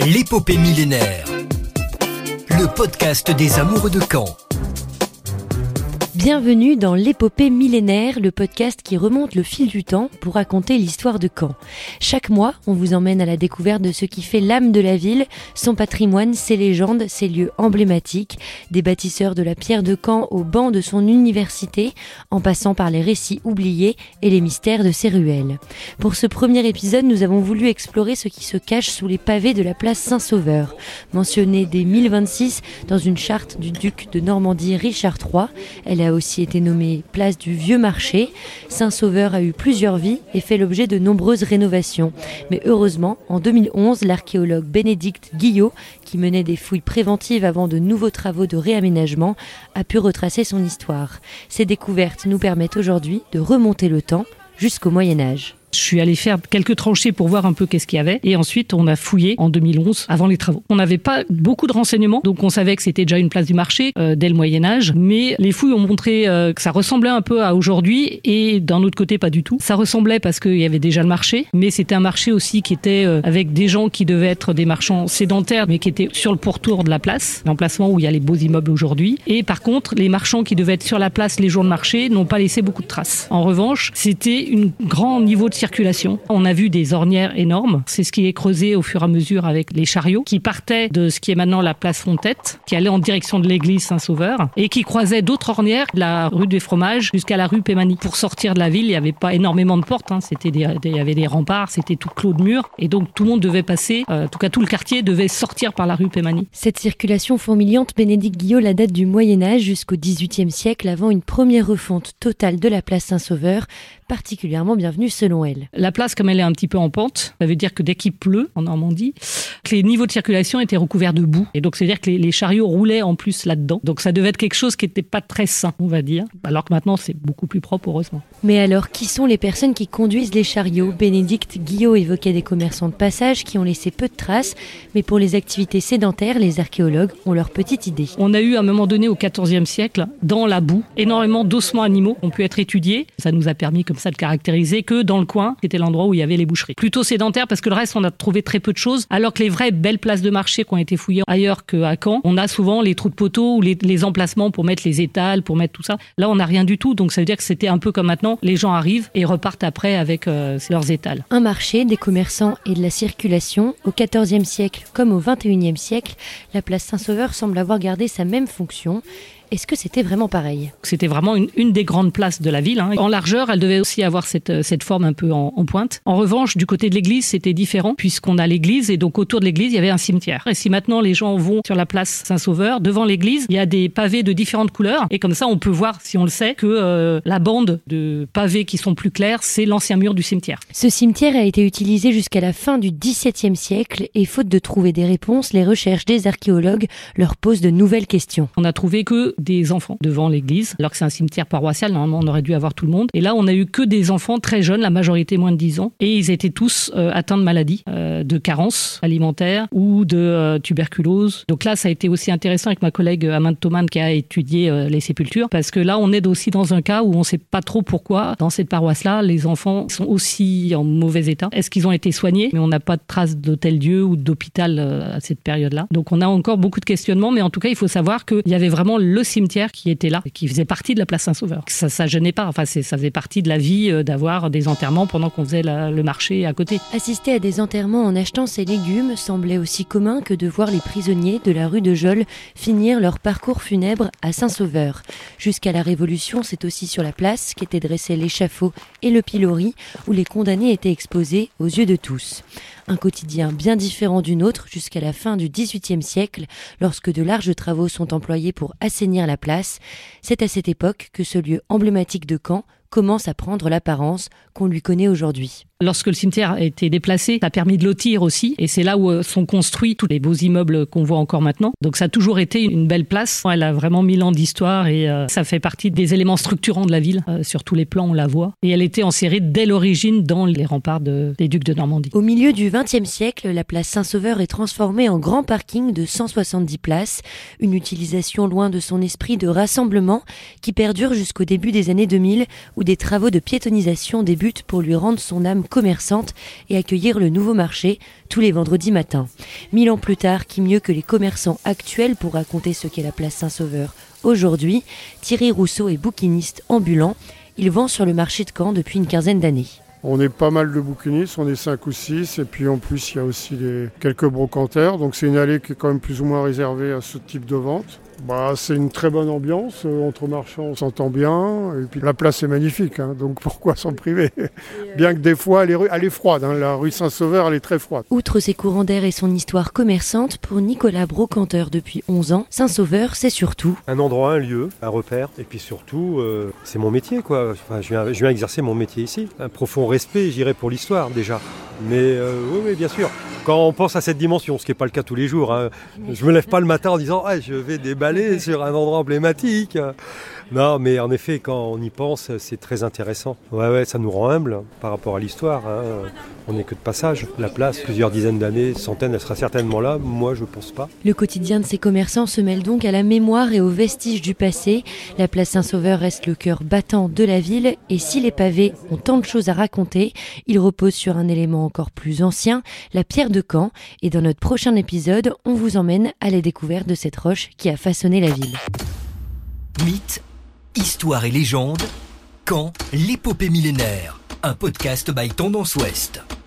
L'épopée millénaire, le podcast des amoureux de Caen. Bienvenue dans l'épopée millénaire, le podcast qui remonte le fil du temps pour raconter l'histoire de Caen. Chaque mois, on vous emmène à la découverte de ce qui fait l'âme de la ville, son patrimoine, ses légendes, ses lieux emblématiques, des bâtisseurs de la pierre de Caen au banc de son université, en passant par les récits oubliés et les mystères de ses ruelles. Pour ce premier épisode, nous avons voulu explorer ce qui se cache sous les pavés de la place Saint-Sauveur, mentionnée dès 1026 dans une charte du duc de Normandie Richard III. Elle a aussi été nommée place du Vieux Marché. Saint-Sauveur a eu plusieurs vies et fait l'objet de nombreuses rénovations. Mais heureusement, en 2011, l'archéologue Bénédicte Guillot, qui menait des fouilles préventives avant de nouveaux travaux de réaménagement, a pu retracer son histoire. Ces découvertes nous permettent aujourd'hui de remonter le temps jusqu'au Moyen-Âge. Je suis allé faire quelques tranchées pour voir un peu qu'est-ce qu'il y avait. Et ensuite, on a fouillé en 2011, avant les travaux. On n'avait pas beaucoup de renseignements, donc on savait que c'était déjà une place du marché dès le Moyen-Âge. Mais les fouilles ont montré que ça ressemblait un peu à aujourd'hui et d'un autre côté, pas du tout. Ça ressemblait parce qu'il y avait déjà le marché, mais c'était un marché aussi qui était avec des gens qui devaient être des marchands sédentaires, mais qui étaient sur le pourtour de la place, l'emplacement où il y a les beaux immeubles aujourd'hui. Et par contre, les marchands qui devaient être sur la place les jours de marché n'ont pas laissé beaucoup de traces. En revanche, c'était un grand niveau de circulation. On a vu des ornières énormes. C'est ce qui est creusé au fur et à mesure avec les chariots qui partaient de ce qui est maintenant la place Fontette, qui allait en direction de l'église Saint-Sauveur et qui croisaient d'autres ornières, la rue des Fromages jusqu'à la rue Pémanie. Pour sortir de la ville, il n'y avait pas énormément de portes. Il y avait des remparts, c'était tout clos de murs. Et donc tout le monde devait passer, en tout cas tout le quartier devait sortir par la rue Pémanie. Cette circulation fourmiliante, Bénédicte Guillot la date du Moyen-Âge jusqu'au XVIIIe siècle avant une première refonte totale de la place Saint-Sauveur, particulièrement bienvenue selon elle. La place, comme elle est un petit peu en pente, ça veut dire que dès qu'il pleut en Normandie, que les niveaux de circulation étaient recouverts de boue. Et donc, c'est-à-dire que les chariots roulaient en plus là-dedans. Donc, ça devait être quelque chose qui n'était pas très sain, on va dire. Alors que maintenant, c'est beaucoup plus propre, heureusement. Mais alors, qui sont les personnes qui conduisent les chariots ? Bénédicte Guillot évoquait des commerçants de passage qui ont laissé peu de traces. Mais pour les activités sédentaires, les archéologues ont leur petite idée. On a eu à un moment donné, au XIVe siècle, dans la boue, énormément d'ossements animaux qui ont pu être étudiés. Ça nous a permis comme ça de caractériser que dans le coin, c'était l'endroit où il y avait les boucheries. Plutôt sédentaire parce que le reste, on a trouvé très peu de choses. Alors que les vraies belles places de marché qui ont été fouillées ailleurs qu'à Caen, on a souvent les trous de poteaux ou les emplacements pour mettre les étals, pour mettre tout ça. Là, on n'a rien du tout. Donc, ça veut dire que c'était un peu comme maintenant. Les gens arrivent et repartent après avec leurs étals. Un marché, des commerçants et de la circulation. Au XIVe siècle comme au XXIe siècle, la place Saint-Sauveur semble avoir gardé sa même fonction. Est-ce que c'était vraiment pareil ? C'était vraiment une des grandes places de la ville. En largeur, elle devait aussi avoir cette forme un peu en pointe. En revanche, du côté de l'église, c'était différent puisqu'on a l'église et donc autour de l'église, il y avait un cimetière. Et si maintenant les gens vont sur la place Saint-Sauveur, devant l'église, il y a des pavés de différentes couleurs. Et comme ça, on peut voir, si on le sait, que la bande de pavés qui sont plus clairs, c'est l'ancien mur du cimetière. Ce cimetière a été utilisé jusqu'à la fin du XVIIe siècle et faute de trouver des réponses, les recherches des archéologues leur posent de nouvelles questions. On a trouvé que des enfants devant l'église, alors que c'est un cimetière paroissial, normalement on aurait dû avoir tout le monde. Et là, on a eu que des enfants très jeunes, la majorité moins de 10 ans, et ils étaient tous atteints de maladies, de carence alimentaire ou de tuberculose. Donc là, ça a été aussi intéressant avec ma collègue Amande Thoman qui a étudié les sépultures, parce que là, on est aussi dans un cas où on ne sait pas trop pourquoi, dans cette paroisse-là, les enfants sont aussi en mauvais état. Est-ce qu'ils ont été soignés ? Mais on n'a pas de traces d'hôtel-dieu ou d'hôpital à cette période-là. Donc on a encore beaucoup de questionnements, mais en tout cas, il faut savoir qu'il y avait vraiment le cimetière qui était là, qui faisait partie de la place Saint-Sauveur. Ça gênait pas, ça faisait partie de la vie d'avoir des enterrements pendant qu'on faisait le marché à côté. Assister à des enterrements en achetant ses légumes semblait aussi commun que de voir les prisonniers de la rue de Geôle finir leur parcours funèbre à Saint-Sauveur. Jusqu'à la Révolution, c'est aussi sur la place qu'étaient dressés l'échafaud et le pilori, où les condamnés étaient exposés aux yeux de tous. Un quotidien bien différent du nôtre jusqu'à la fin du XVIIIe siècle, lorsque de larges travaux sont employés pour assainir la place. C'est à cette époque que ce lieu emblématique de Caen commence à prendre l'apparence qu'on lui connaît aujourd'hui. Lorsque le cimetière a été déplacé, ça a permis de lotir aussi. Et c'est là où sont construits tous les beaux immeubles qu'on voit encore maintenant. Donc ça a toujours été une belle place. Elle a vraiment 1000 ans d'histoire et ça fait partie des éléments structurants de la ville. Sur tous les plans, on la voit. Et elle était enserrée dès l'origine dans les remparts des ducs de Normandie. Au milieu du XXe siècle, la place Saint-Sauveur est transformée en grand parking de 170 places. Une utilisation loin de son esprit de rassemblement qui perdure jusqu'au début des années 2000 où des travaux de piétonnisation débutent pour lui rendre son âme commerçante et accueillir le nouveau marché tous les vendredis matins. 1000 ans plus tard, qui mieux que les commerçants actuels pour raconter ce qu'est la place Saint-Sauveur aujourd'hui? Thierry Rousseau est bouquiniste ambulant. Il vend sur le marché de Caen depuis une quinzaine d'années. On est pas mal de bouquinistes, on est 5 ou 6, et puis en plus il y a aussi quelques brocanteurs, donc c'est une allée qui est quand même plus ou moins réservée à ce type de vente. C'est une très bonne ambiance, entre marchands on s'entend bien, et puis la place est magnifique, donc pourquoi s'en priver? Bien que des fois elle est froide, la rue Saint-Sauveur elle est très froide. Outre ses courants d'air et son histoire commerçante, pour Nicolas Brocanteur depuis 11 ans, Saint-Sauveur c'est surtout un endroit, un lieu, un repère, et puis surtout c'est mon métier quoi. Enfin, je viens exercer mon métier ici. Un profond respect, j'irais, pour l'histoire déjà, mais oui bien sûr. Quand on pense à cette dimension, ce qui n'est pas le cas tous les jours, je me lève pas le matin en disant je vais déballer sur un endroit emblématique. Non, mais en effet, quand on y pense, c'est très intéressant. Ouais, ça nous rend humble par rapport à l'histoire. On n'est que de passage. La place, plusieurs dizaines d'années, centaines, elle sera certainement là. Moi, je pense pas. Le quotidien de ces commerçants se mêle donc à la mémoire et aux vestiges du passé. La place Saint-Sauveur reste le cœur battant de la ville. Et si les pavés ont tant de choses à raconter, ils reposent sur un élément encore plus ancien, la pierre de Caen. Et dans notre prochain épisode, on vous emmène à la découverte de cette roche qui a façonné la ville. Mythes, histoire et légendes, Caen, l'épopée millénaire. Un podcast by Tendance Ouest.